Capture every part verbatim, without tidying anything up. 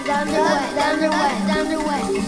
underway, underway, underway.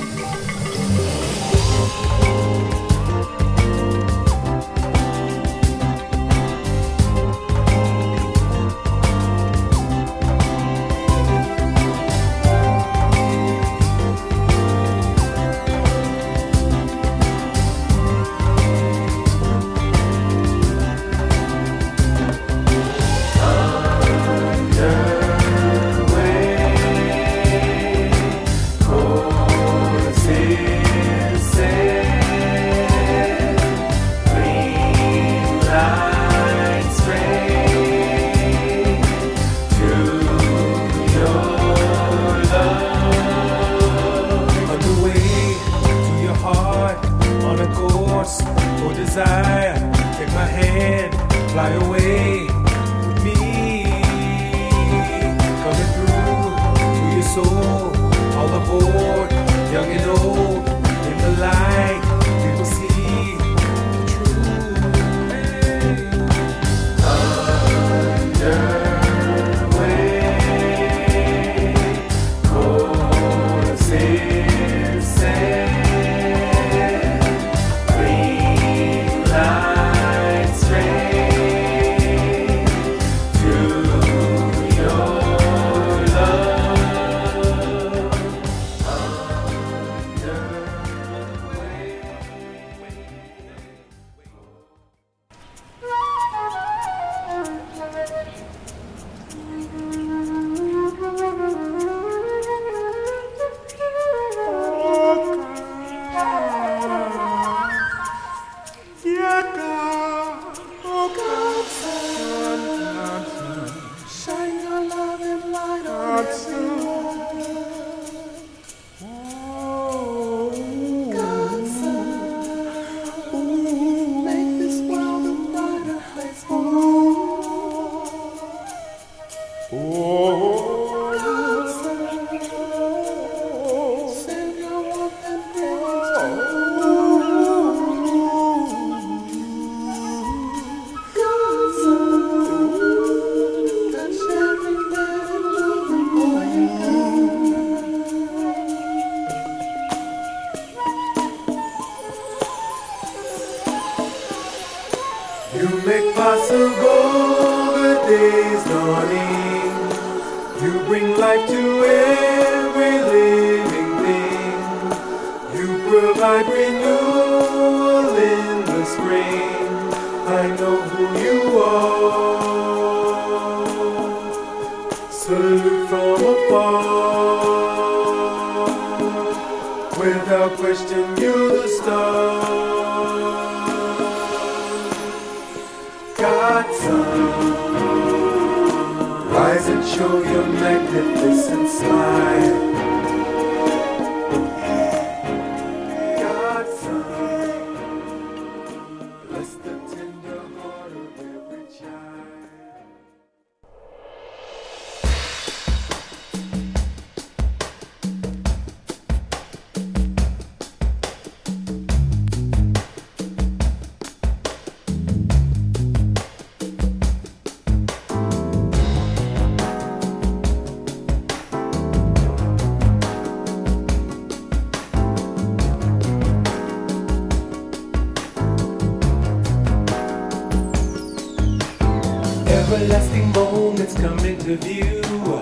Everlasting moments come into view.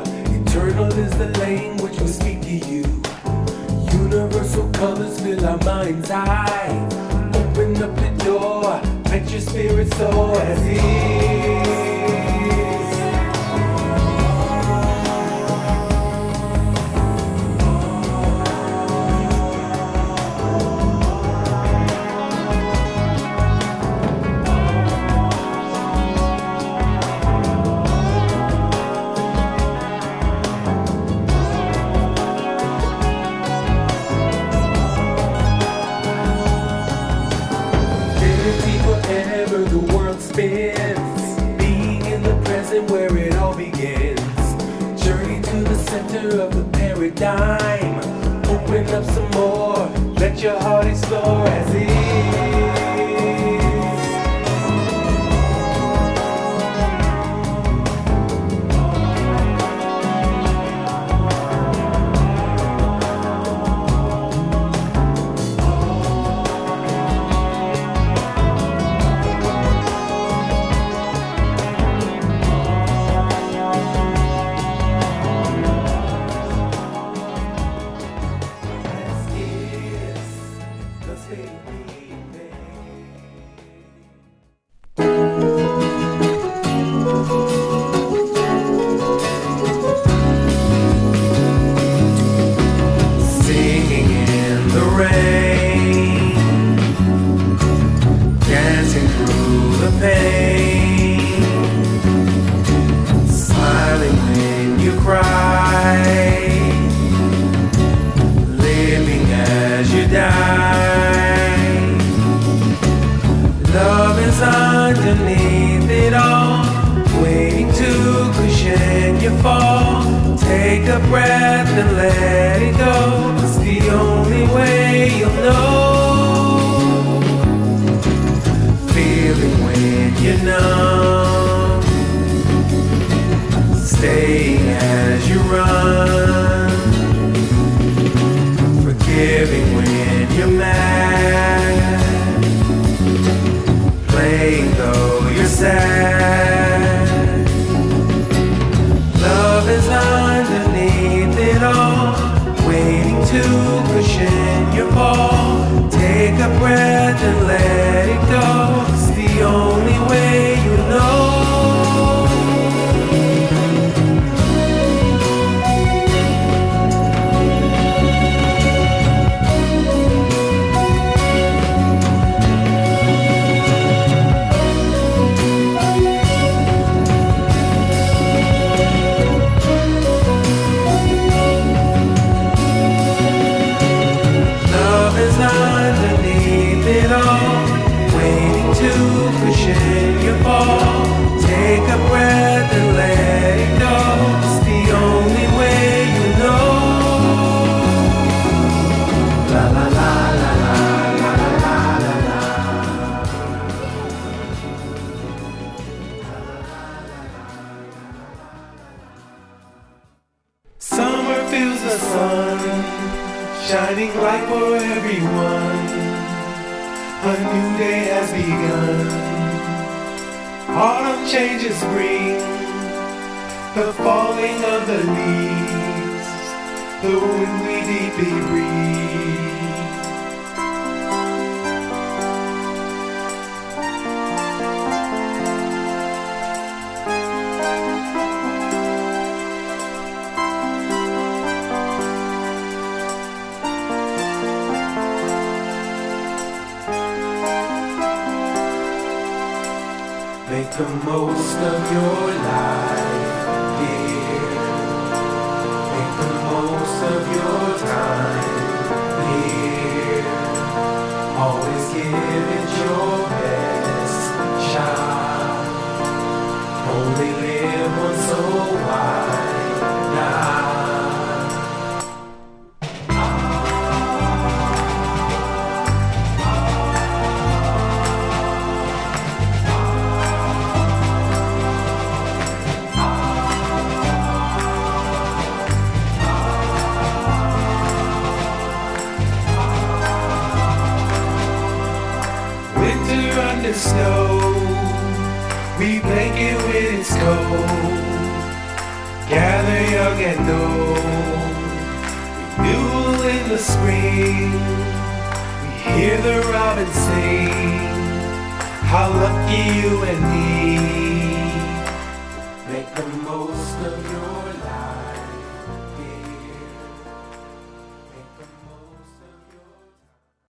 Eternal is the language we speak to you. Universal colors fill our mind's eye. Open up the door, let your spirit soar as is. Being in the present where it all begins. Journey to the center of the paradigm. Open up some more, let your heart explore as is. underneath it all, waiting to cushion your fall. Take a breath and let it go. It's the only way you'll know. Feeling when you're numb, staying as you run, forgiving when you're mad, playing though you're sad. Love is underneath it all, waiting to cushion your fall. Take a breath and let it go. It's the only way you know. Underneath it all, waiting to cushion your fall. Take a breath and let it go. It's the only way you know. La la la la la la la la la. Summer feels the sun shining light for everyone. A new day has begun. Autumn changes spring, the falling of the leaves, the wind we deeply breathe. Make the most of your life, dear. Make the most of your time, dear. Always give it your best shot. Only live once, so why not? The snow, we blanket when it's cold. Gather young and old, renewal in the spring. We hear the robin sing. How lucky you